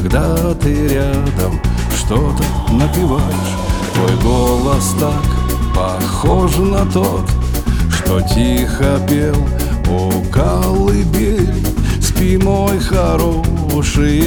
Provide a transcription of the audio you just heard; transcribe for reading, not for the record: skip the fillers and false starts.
когда ты рядом что-то напеваешь. Твой голос так похож на тот, что тихо пел у колыбели. Спи, мой хороший,